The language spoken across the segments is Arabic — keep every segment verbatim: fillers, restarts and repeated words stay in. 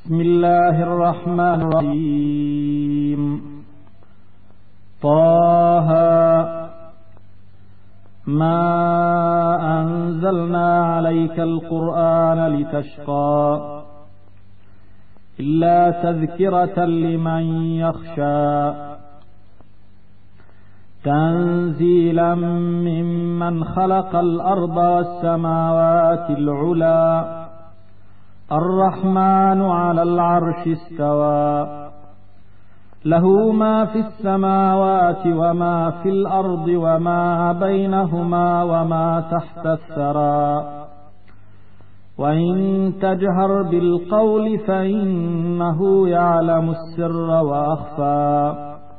بسم الله الرحمن الرحيم. طه ما أنزلنا عليك القرآن لتشقى إلا تذكرة لمن يخشى تنزيلا ممن خلق الأرض والسماوات العلى الرحمن على العرش استوى له ما في السماوات وما في الأرض وما بينهما وما تحت الثرى وإن تجهر بالقول فإنه يعلم السر وأخفى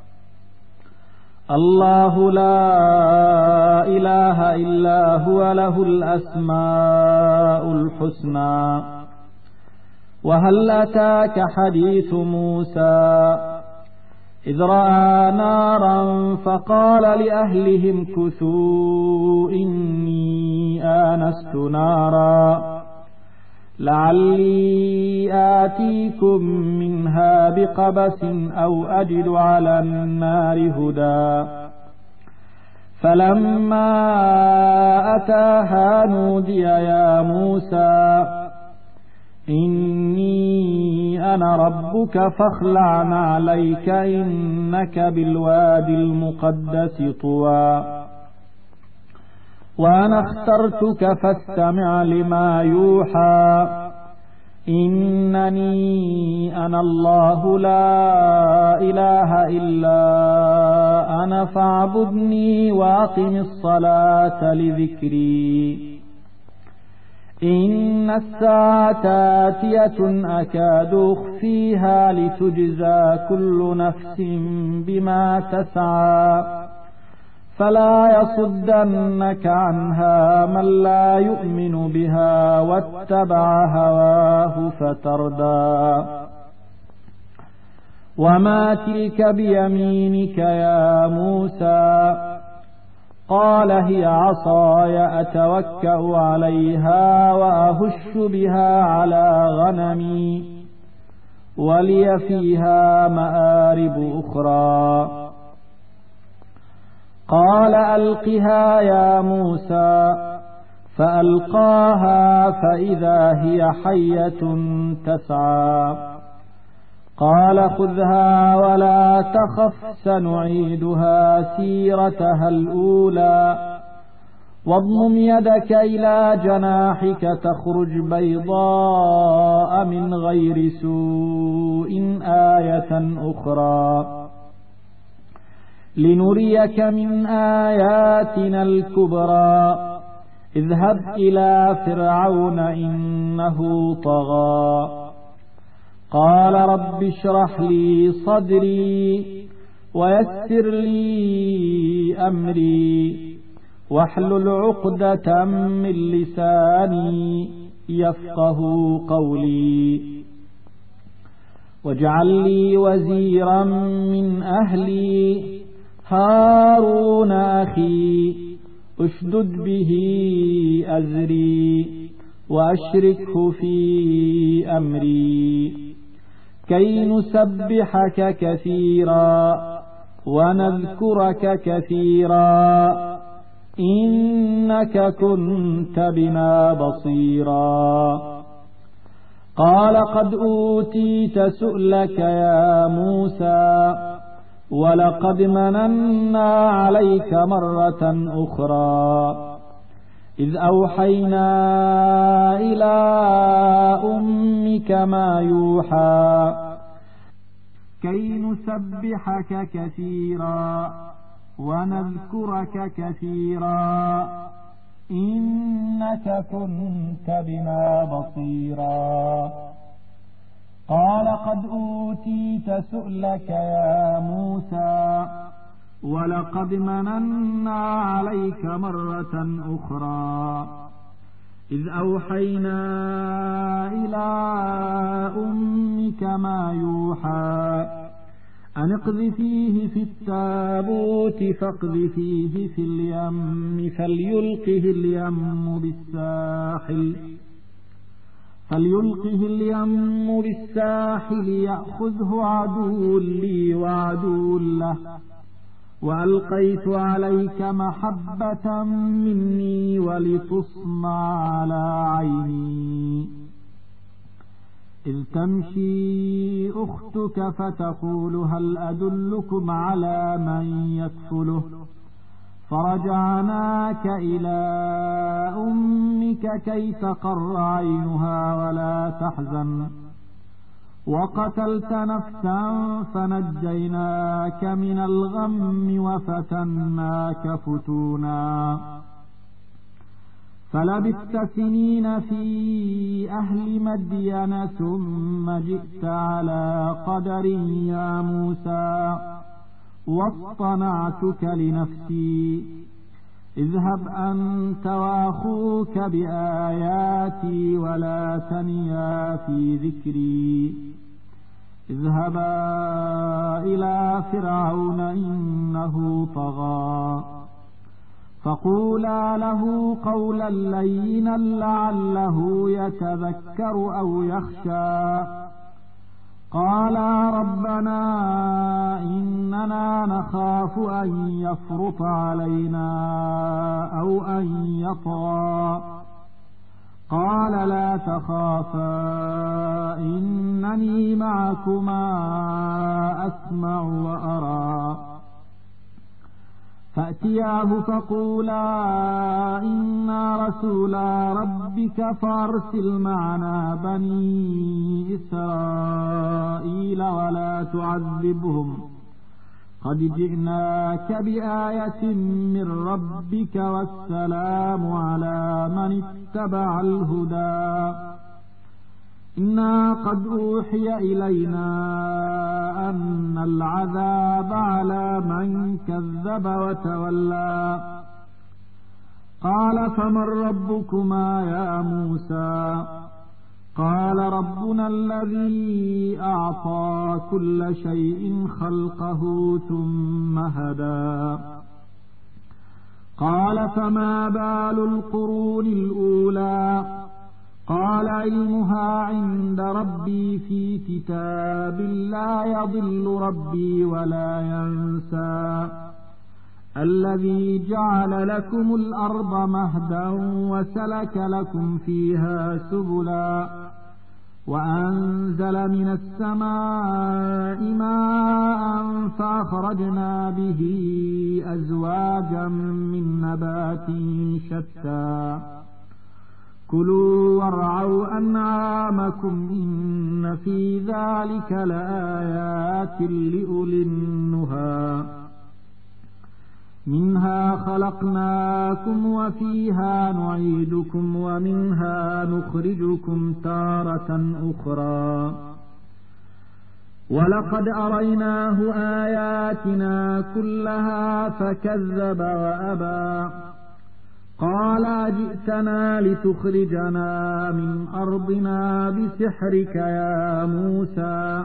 الله لا إله إلا هو له الأسماء الحسنى. وهل أتاك حديث موسى إذ رأى نارا فقال لأهلهم كثوا إني آنست نارا لعلي آتيكم منها بقبس أو أجد على النار هدى فلما أتاها نودي يا موسى إني أنا ربك فاخلع عليك إنك بالوادي المقدس طوى وأنا اخترتك فاستمع لما يوحى إنني أنا الله لا إله إلا أنا فاعبدني وأقم الصلاة لذكري إن الساعة آتية أكاد أخفيها لتجزى كل نفس بما تسعى فلا يصدنك عنها من لا يؤمن بها واتبع هواه فتردى وما تلك بيمينك يا موسى قال هي عصاي أتوكأ عليها وأهش بها على غنمي ولي فيها مآرب أخرى قال ألقها يا موسى فألقاها فإذا هي حية تسعى قال خذها ولا تخف سنعيدها سيرتها الأولى واضمم يدك إلى جناحك تخرج بيضاء من غير سوء آية أخرى لنريك من آياتنا الكبرى اذهب إلى فرعون إنه طغى قال رب اشرح لي صدري ويسر لي أمري واحلل عقدة من لساني يفقه قولي واجعل لي وزيرا من أهلي هارون أخي اشدد به أزري وأشركه في أمري كي نسبحك كثيرا ونذكرك كثيرا إنك كنت بنا بصيرا قال قد أوتيت سؤلك يا موسى ولقد مننا عليك مرة أخرى إذ أوحينا إلى أمك ما يوحى كي نسبحك كثيرا ونذكرك كثيرا إنك كنت بنا بصيرا قال قد أوتيت سؤلك يا موسى ولقد مننا عليك مرة أخرى إذ أوحينا إلى أمك ما يوحى أن اقذفيه في التابوت فاقذفيه في اليم فليلقه اليم بالساحل فليلقه اليم بالساحل يأخذه عدو لي وعدو له، وألقيت عليك محبة مني ولتصنع على عيني. إذ تمشي أختك فتقول هل أدلكم على من يكفله، فرجعناك إلى أمك كي تقر عينها ولا تحزن، وقتلت نفسا فنجيناك من الغم وفتناك فتونا. فلبثت سنين في أهل مدين ثم جئت على قدر يا موسى، واصطنعتك لنفسي. اذهب أنت وأخوك بآياتي ولا تنيا في ذكري. اذهبا إلى فرعون إنه طغى، فقولا له قولا لينا لعله يتذكر أو يخشى. قالا ربنا إننا نخاف أن يفرط علينا أو أن يطغى. قال لا تخافا إنني معكما أسمع وأرى. فأتياه فقولا إنا رسولا ربك فارسل معنا بني إسرائيل ولا تعذبهم، قد جئناك بآية من ربك والسلام على من اتبع الهدى. إنا قد أوحي إلينا أن العذاب على من كذب وتولى. قال فمن ربكما يا موسى؟ قال ربنا الذي أعطى كل شيء خلقه ثم هدى. قال فما بال القرون الأولى؟ قال علمها عند ربي في كتاب لا يضل ربي ولا ينسى. الذي جعل لكم الأرض مهدا وسلك لكم فيها سبلا، وأنزل من السماء ماء فأخرجنا به أزواجا من نبات شتى. كلوا وارعوا أنعامكم إن في ذلك لآيات لأولي النهى. منها خلقناكم وفيها نعيدكم ومنها نخرجكم تارة أخرى. ولقد أريناه آياتنا كلها فكذب وأبى. قال جئتنا لتخرجنا من أرضنا بسحرك يا موسى،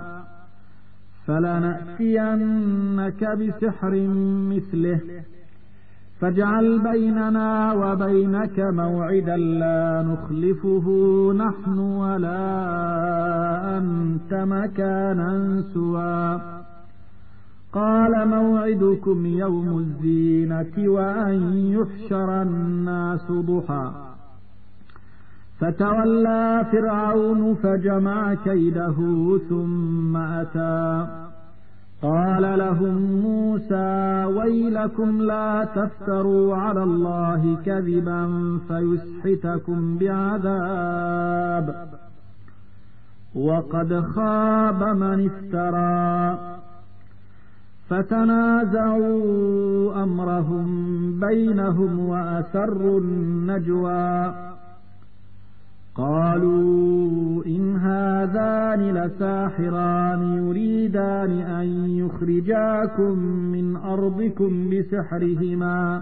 فلنأتينك بسحر مثله فاجعل بيننا وبينك موعدا لا نخلفه نحن ولا أنت مكانا سوى. قال موعدكم يوم الزينة وأن يحشر الناس ضحى. فتولى فرعون فجمع كيده ثم أتى. قال لهم موسى ويلكم لا تفتروا على الله كذبا فيسحتكم بعذاب، وقد خاب من افترى. فتنازعوا أمرهم بينهم وأسروا النجوى. قالوا إن هذان لساحران يريدان أن يخرجاكم من أرضكم بسحرهما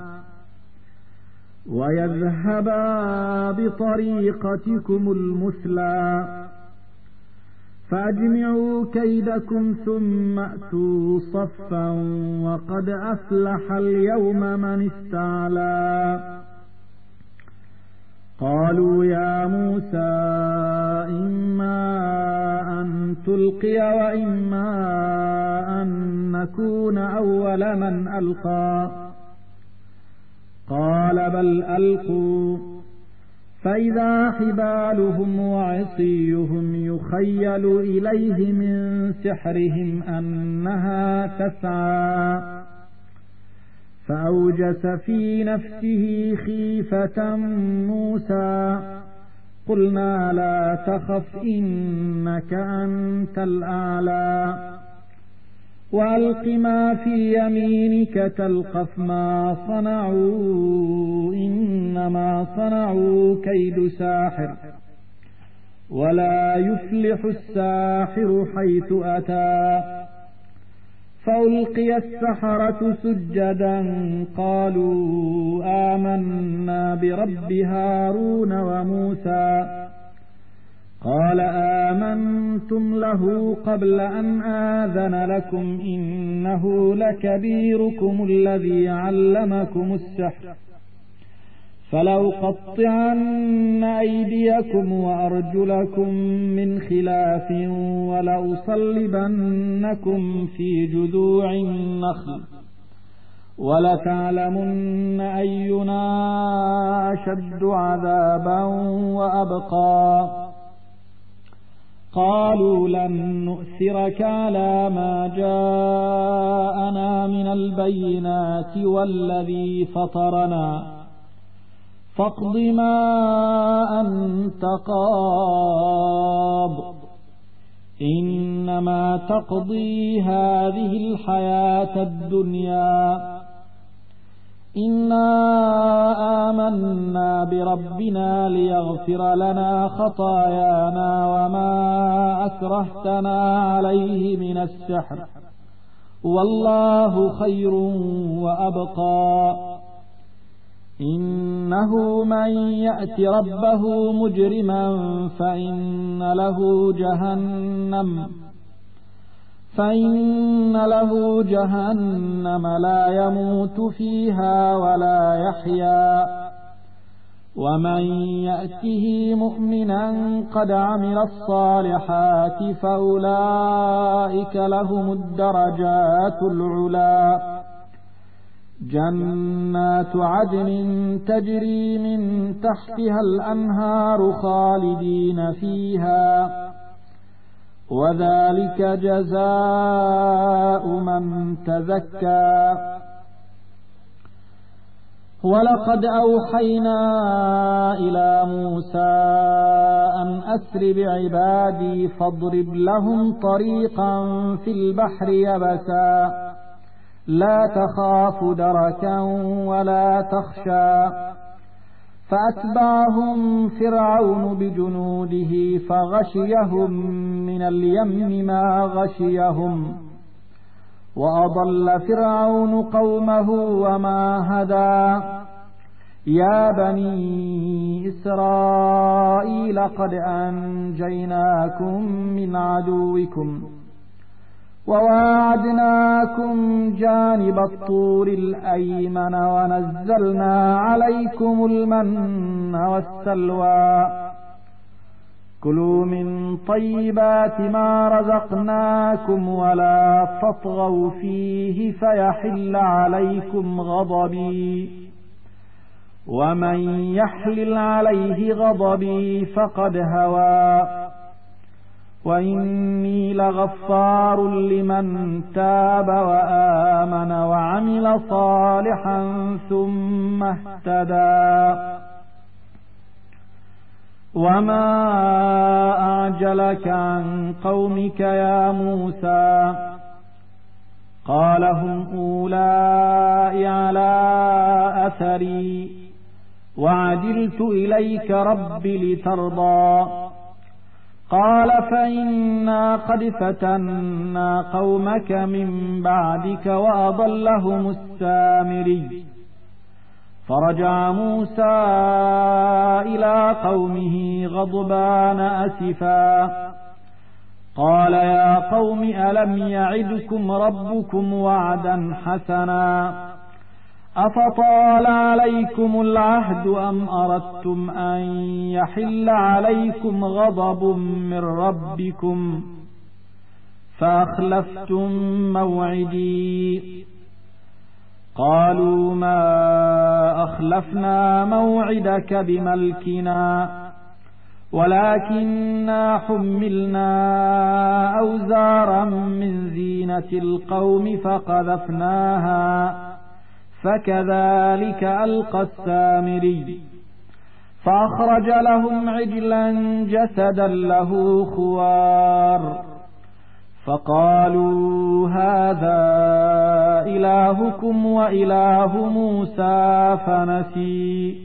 ويذهبا بطريقتكم المثلى، فأجمعوا كيدكم ثم أتوا صفا وقد أفلح اليوم من استعلى. قالوا يا موسى إما أن تلقي وإما أن نكون أول من ألقى قال بل ألقوا فإذا حبالهم وعصيهم يخيل إليه من سحرهم أنها تسعى فأوجس في نفسه خيفة موسى قلنا لا تخف إنك أنت الأعلى وألق ما في يمينك تلقف ما صنعوا إنما صنعوا كيد ساحر ولا يفلح الساحر حيث أتى فألقي السحرة سجدا قالوا آمنا برب هارون وموسى قال آمنتم له قبل أن آذن لكم إنه لكبيركم الذي علمكم السحر فلأقطعن أيديكم وأرجلكم من خلاف ولأصلبنكم في جذوع النخل ولتعلمن أينا أشد عذابا وأبقى قالوا لن نؤثرك على ما جاءنا من البينات والذي فطرنا فاقض ما أنت قاض إنما تقضي هذه الحياة الدنيا إنا آمنا بربنا ليغفر لنا خطايانا وما أكرهتنا عليه من السحر والله خير وأبقى إنه من يأت ربه مجرما فإن له جهنم فإن له جهنم لا يموت فيها ولا يحيا ومن يأته مؤمنا قد عمل الصالحات فأولئك لهم الدرجات العلى جنات عدن تجري من تحتها الأنهار خالدين فيها وذلك جزاء من تزكى ولقد أوحينا إلى موسى أن أسر بعبادي فاضرب لهم طريقا في البحر يبسا لا تخاف دركا ولا تخشى فأتبعهم فرعون بجنوده فغشيهم من اليم ما غشيهم وأضل فرعون قومه وما هدى يا بني إسرائيل قد أنجيناكم من عدوكم وواعدناكم جانب الطور الأيمن ونزلنا عليكم المن والسلوى كلوا من طيبات ما رزقناكم ولا تطغوا فيه فيحل عليكم غضبي ومن يحلل عليه غضبي فقد هوى وإني لغفار لمن تاب وآمن وعمل صالحا ثم اهتدى وما أعجلك عن قومك يا موسى قال هم أولئك على أثري وعجلت إليك رب لترضى قال فإنا قد فتنا قومك من بعدك وأضلهم السامري فرجع موسى إلى قومه غضبان أسفا قال يا قوم ألم يعدكم ربكم وعدا حسنا أفطال عليكم العهد أم أردتم أن يحل عليكم غضب من ربكم فأخلفتم موعدي قالوا ما أخلفنا موعدك بملكنا ولكننا حملنا أوزارا من زينة القوم فقذفناها فكذلك ألقى السامري فأخرج لهم عجلا جسدا له خوار فقالوا هذا إلهكم وإله موسى فنسي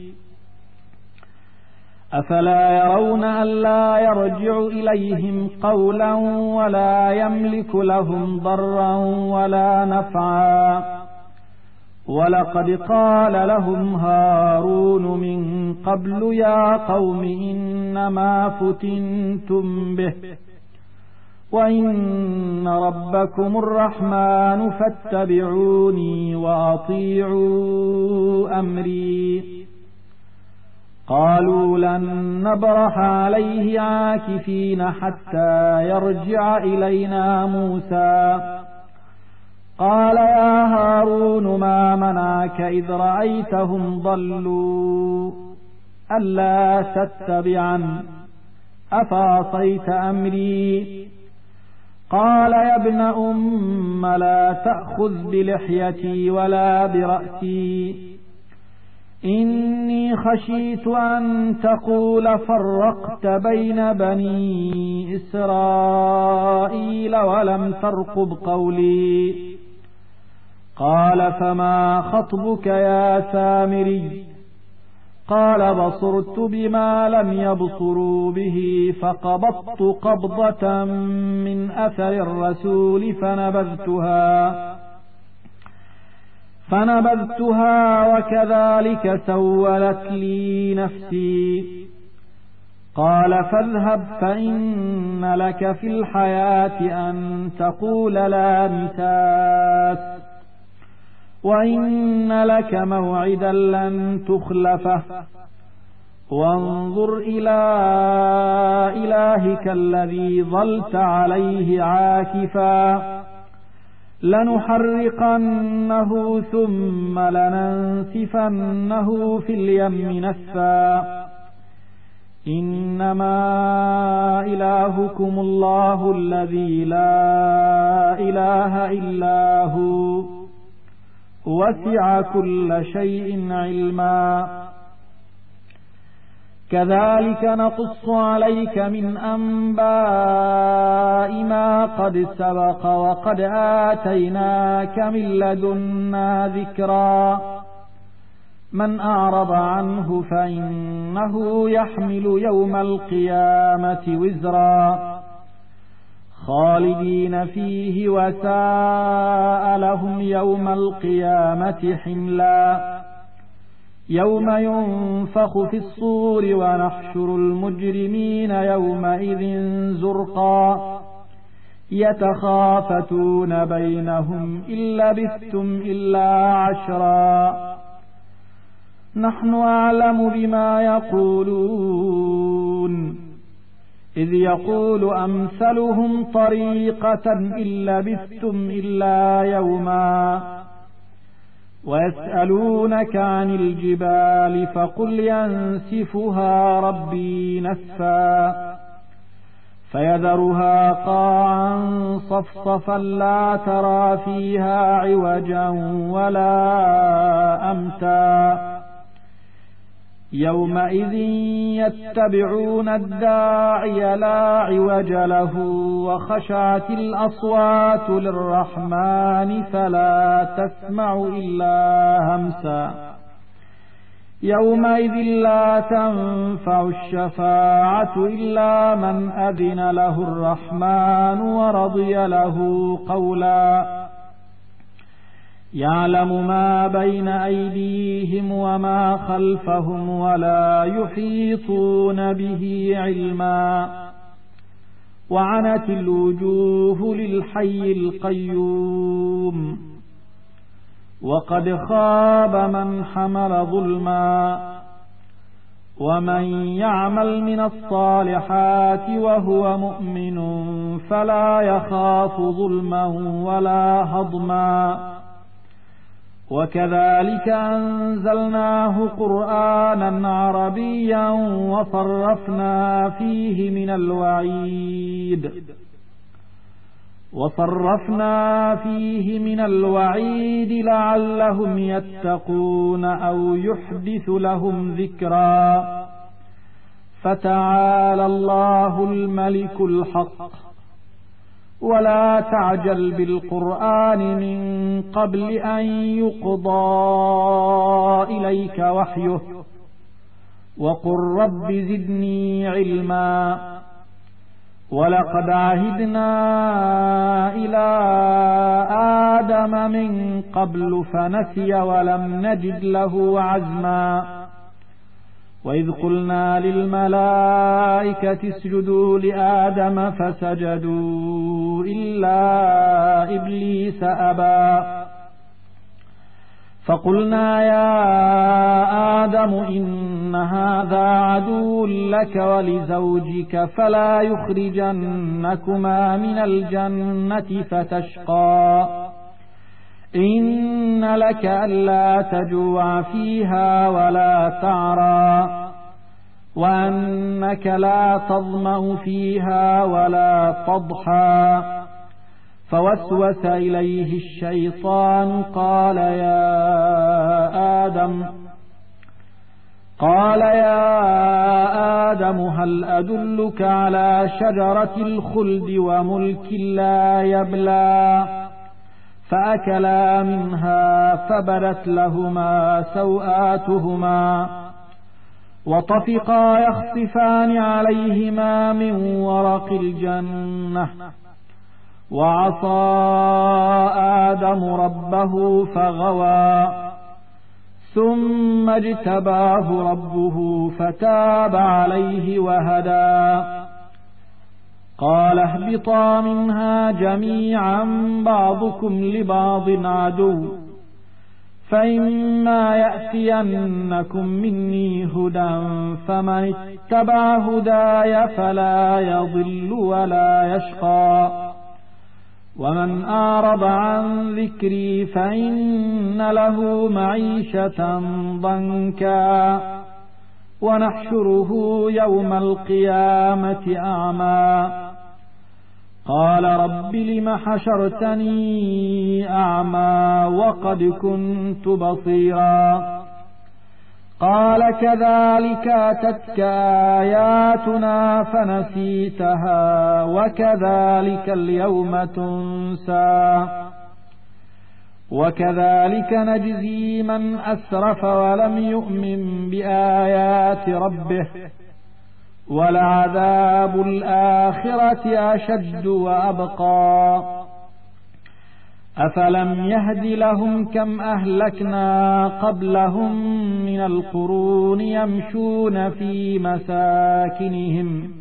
أفلا يرون ألا يرجع إليهم قولا ولا يملك لهم ضرا ولا نفعا ولقد قال لهم هارون من قبل يا قوم إنما فتنتم به وإن ربكم الرحمن فاتبعوني وأطيعوا أمري قالوا لن نبرح عليه عاكفين حتى يرجع إلينا موسى قال يا هارون ما منعك إذ رأيتهم ضلوا ألا تتبعن أفعصيت أمري قال يا ابن أم لا تأخذ بلحيتي ولا برأسي إني خشيت أن تقول فرقت بين بني إسرائيل ولم ترقب قولي قال فما خطبك يا سامري قال بصرت بما لم يبصروا به فقبضت قبضة من أثر الرسول فنبذتها فنبذتها وكذلك سولت لي نفسي قال فاذهب فإن لك في الحياة أن تقول لا مساس وإن لك موعدا لن تخلفه وانظر إلى إلهك الذي ظلت عليه عاكفا لنحرقنه ثم لننسفنه في اليم نسفا إنما إلهكم الله الذي لا إله إلا هو وسع كل شيء علما كذلك نقص عليك من أنباء ما قد سبق وقد آتيناك من لدنا ذكرا من أعرض عنه فإنه يحمل يوم القيامة وزرا خالدين فيه وساء لهم يوم القيامة حملا يوم ينفخ في الصور ونحشر المجرمين يومئذ زرقا يتخافتون بينهم إن لبثتم إلا عشرا نحن أعلم بما يقولون إذ يقول أمثلهم طريقة إن لبثتم إلا يوما ويسألونك عن الجبال فقل ينسفها ربي نسفا فيذرها قاعا صفصفا لا ترى فيها عوجا ولا أمتا يومئذ يتبعون الداعي لا عوج له وخشعت الأصوات للرحمن فلا تسمع إلا همسا يومئذ لا تنفع الشفاعة إلا من أذن له الرحمن ورضي له قولا يعلم ما بين أيديهم وما خلفهم ولا يحيطون به علما وعنت الوجوه للحي القيوم وقد خاب من حمل ظلما. ومن يعمل من الصالحات وهو مؤمن فلا يخاف ظلما ولا هضما. وكذلك أنزلناه قرآنا عربيا وصرفنا فيه من الوعيد وصرفنا فيه من الوعيد لعلهم يتقون أو يحدث لهم ذكرا. فتعالى الله الملك الحق. ولا تعجل بالقرآن من قبل أن يقضى إليك وحيه وقل رب زدني علما. ولقد عهدنا إلى آدم من قبل فنسي ولم نجد له عزما. وإذ قلنا للملائكة اسجدوا لآدم فسجدوا إلا إبليس أبى. فقلنا يا آدم إن هذا عدو لك ولزوجك فلا يخرجنكما من الجنة فتشقى. إن لك ألا تجوع فيها ولا تعرى وأنك لا تظمأ فيها ولا تضحى. فوسوس إليه الشيطان قال يا آدم قال يا آدم هل أدلك على شجرة الخلد وملك لا يبلى. فأكلا منها فبدت لهما سوآتهما وطفقا يخصفان عليهما من ورق الجنة. وعصى آدم ربه فغوى ثم اجتباه ربه فتاب عليه وهدى. قال اهبطا منها جميعا بعضكم لبعض عدو فإما يأتينكم مني هدى فمن اتبع هداي فلا يضل ولا يشقى. ومن أعرض عن ذكري فإن له معيشة ضنكا ونحشره يوم القيامة أعمى. قال رب لم حشرتني أعمى وقد كنت بصيرا. قال كذلك أتتك آياتنا فنسيتها وكذلك اليوم تنسى. وكذلك نجزي من أسرف ولم يؤمن بآيات ربه ولعذاب الآخرة أشد وأبقى. أفلم يهد لهم كم أهلكنا قبلهم من القرون يمشون في مساكنهم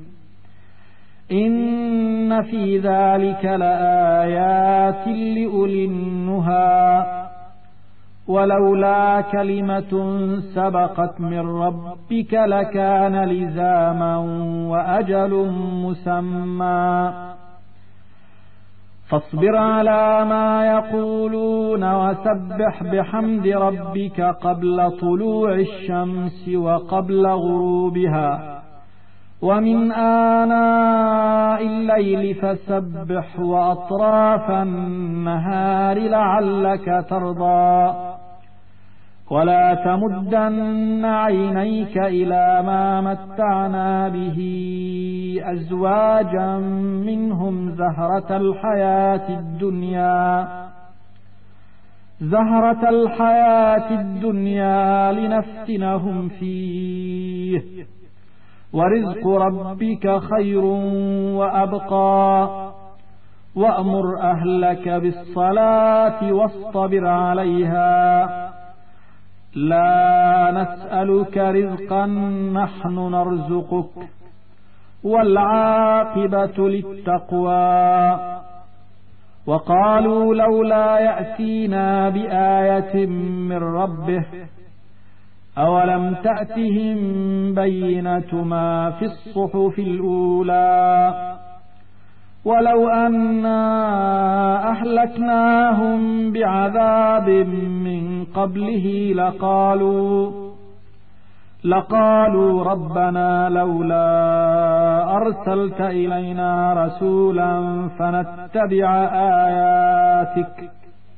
إن في ذلك لآيات لأولي النهى. ولولا كلمة سبقت من ربك لكان لزاما وأجل مسمى. فاصبر على ما يقولون وسبح بحمد ربك قبل طلوع الشمس وقبل غروبها ومن آناء الليل فسبح وأطراف النهار لعلك ترضى. ولا تمدن عينيك إلى ما متعنا به أزواجا منهم زهرة الحياة الدنيا زهرة الحياة الدنيا لنفتنهم فيه ورزق ربك خير وأبقى. وأمر أهلك بالصلاة واصطبر عليها لا نسألك رزقا نحن نرزقك والعاقبة للتقوى. وقالوا لولا يأتينا بآية من ربه أولم تأتهم بينة ما في الصحف الأولى ولو أنا أهلكناهم بعذاب من قبله لقالوا لقالوا ربنا لولا أرسلت إلينا رسولا فنتبع آياتك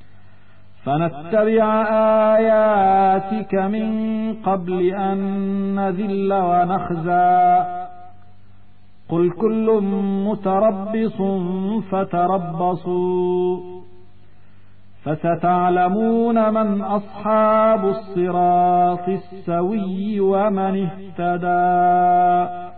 فنتبع آياتك من قبل أن نذل ونخزى قل كل متربص فتربصوا فستعلمون من أصحاب الصراط السوي ومن اهتدى.